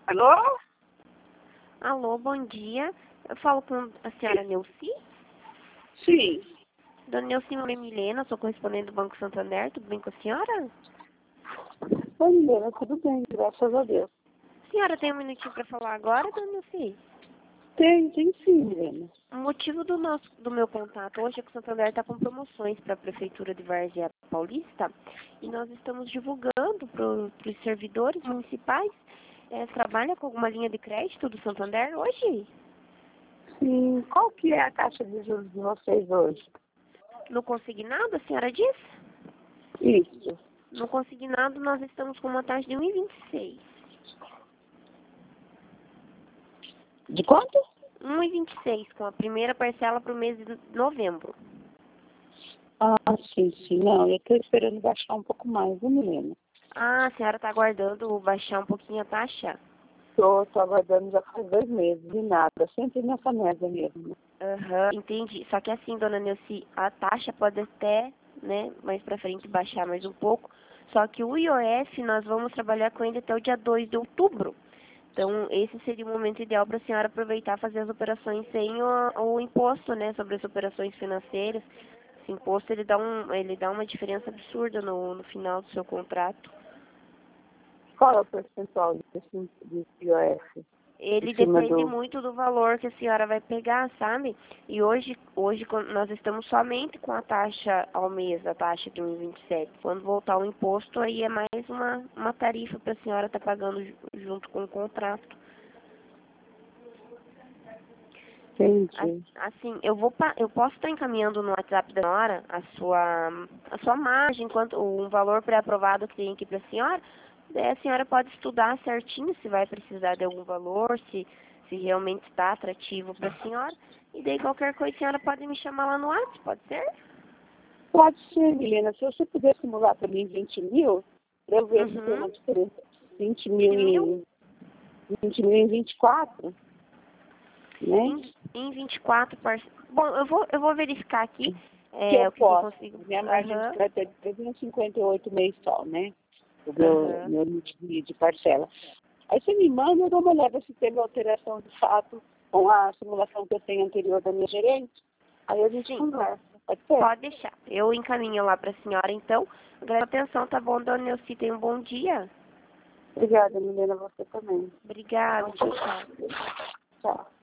Alô? Alô, bom dia. Eu falo com a senhora Neuci. Sim. Dona Neuci, meu nome é Milena, sou correspondente do Banco Santander. Tudo bem com a senhora? Oi, Milena, tudo bem, graças a Deus. A senhora tem um minutinho para falar agora, Dona Neuci? Tem sim, Milena. O motivo do meu contato hoje é que o Santander está com promoções para a Prefeitura de Várzea Paulista e nós estamos divulgando para os servidores municipais. Trabalha com alguma linha de crédito do Santander hoje? Sim, qual que é a taxa de juros de vocês hoje? No consignado, a senhora diz? Isso. No consignado, nós estamos com uma taxa de 1,26. De quanto? 1,26, com a primeira parcela para o mês de novembro. Ah, sim. Não, eu estou esperando baixar um pouco mais, viu, Milena? Ah, a senhora está aguardando baixar um pouquinho a taxa? Tô aguardando já faz 2 meses e nada, sempre nessa média mesmo. Aham, entendi. Só que assim, dona Neuci, a taxa pode até, né, mais pra frente baixar mais um pouco. Só que o IOF, nós vamos trabalhar com ele até o dia 2 de outubro. Então, esse seria o momento ideal para a senhora aproveitar e fazer as operações sem o imposto, né, sobre as operações financeiras. Esse imposto, ele dá uma diferença absurda no final do seu contrato. Qual é o percentual desse IOF? Ele Em cima depende do... muito do valor que a senhora vai pegar, sabe? E hoje nós estamos somente com a taxa ao mês, a taxa de 1,27. Quando voltar o imposto, aí é mais uma tarifa para a senhora estar pagando junto com o contrato. Entendi. Assim, eu posso estar encaminhando no WhatsApp da senhora a sua margem, um valor pré-aprovado que tem aqui para a senhora. Daí a senhora pode estudar certinho se vai precisar de algum valor, se realmente está atrativo para a senhora. E daí qualquer coisa a senhora pode me chamar lá no WhatsApp, pode ser? Pode ser, Milena. Se você puder simular para mim 20 mil, para eu ver se tem uma Uhum. diferença. 20 20 mil mil? em 20 mil em 24, né? Em 24 parcelas. Bom, eu vou verificar aqui Que eu o que eu posso. consigo. Minha margem de Aham, crédito é de 358 mês só, né? O aham. meu limite de parcela. Aí você me manda, eu dou uma olhada se teve alteração de fato com a simulação que eu tenho anterior da minha gerente. Aí a gente Sim. conversa. Pode ser? Pode deixar. Eu encaminho lá para a senhora, então. Agradeço a atenção, tá bom, dona Neuci? Tenha um bom dia. Obrigada, Milena, você também. Obrigada. Tchau, tchau. Tchau.